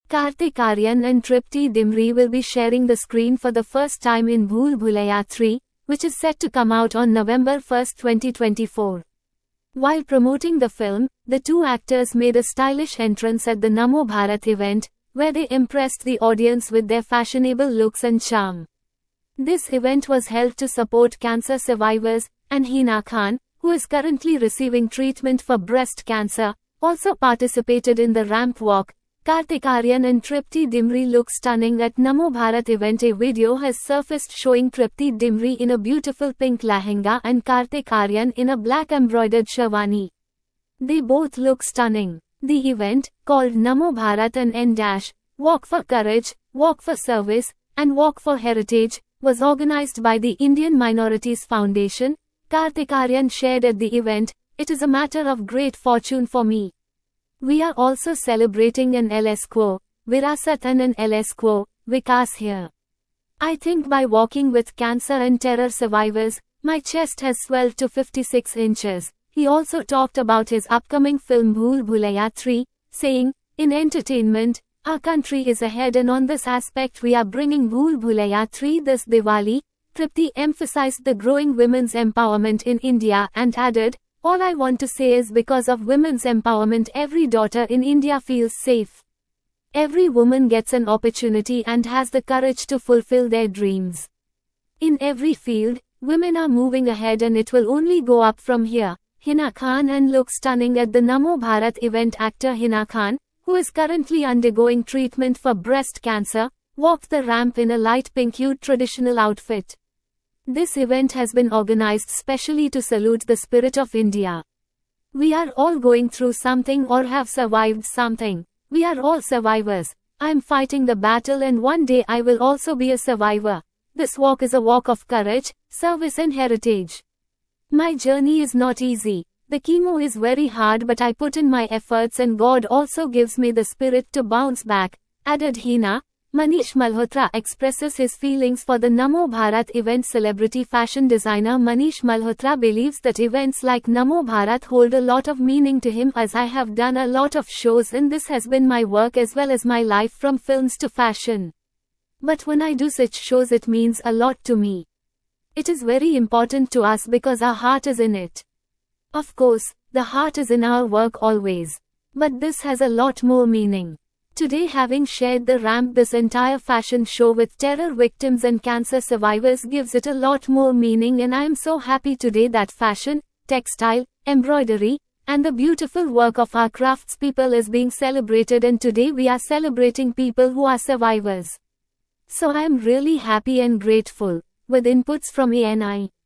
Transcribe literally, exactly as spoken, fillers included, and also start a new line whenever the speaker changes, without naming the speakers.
Kartik Aaryan and Tripti Dimri will be sharing the screen for the first time in Bhool Bhulaiyaa three, which is set to come out on November first twenty twenty-four. While promoting the film, the two actors made a stylish entrance at the Namo Bharat event, where they impressed the audience with their fashionable looks and charm. This event was held to support cancer survivors, and Hina Khan, who is currently receiving treatment for breast cancer, also participated in the ramp walk. Kartik Aaryan and Tripti Dimri look stunning at Namo Bharat event. A video has surfaced showing Tripti Dimri in a beautiful pink lehenga and Kartik Aaryan in a black embroidered sherwani. They both look stunning. The event, called Namo Bharat and N- Walk for Courage, Walk for Service, and Walk for Heritage, was organized by the Indian Minorities Foundation. Kartik Aaryan shared at the event, "It is a matter of great fortune for me. We are also celebrating an L S Quo, Virasat and an L S Quo, Vikas here. I think by walking with cancer and terror survivors, my chest has swelled to fifty-six inches. He also talked about his upcoming film Bhool Bhulaiyaa three, saying, "In entertainment, our country is ahead, and on this aspect we are bringing Bhool Bhulaiyaa three this Diwali." Tripti emphasized the growing women's empowerment in India and added, "All I want to say is because of women's empowerment every daughter in India feels safe. Every woman gets an opportunity and has the courage to fulfill their dreams. In every field, women are moving ahead and it will only go up from here." Hina Khan and look stunning at the Namo Bharat event. Actor Hina Khan, who is currently undergoing treatment for breast cancer, walked the ramp in a light pink hued traditional outfit. This event has been organized specially to salute the spirit of India. We are all going through something or have survived something. We are all survivors. I am fighting the battle and one day I will also be a survivor. This walk is a walk of courage, service and heritage. My journey is not easy. The chemo is very hard, but I put in my efforts and God also gives me the spirit to bounce back," added Hina. Manish Malhotra expresses his feelings for the Namo Bharat event. Celebrity fashion designer Manish Malhotra believes that events like Namo Bharat hold a lot of meaning to him. "As I have done a lot of shows and this has been my work as well as my life from films to fashion. But when I do such shows it means a lot to me. It is very important to us because our heart is in it. Of course, the heart is in our work always. But this has a lot more meaning." Today, having shared the ramp, this entire fashion show with terror victims and cancer survivors gives it a lot more meaning, and I am so happy today that fashion, textile, embroidery, and the beautiful work of our craftspeople is being celebrated, and today we are celebrating people who are survivors. So I am really happy and grateful. With inputs from A N I.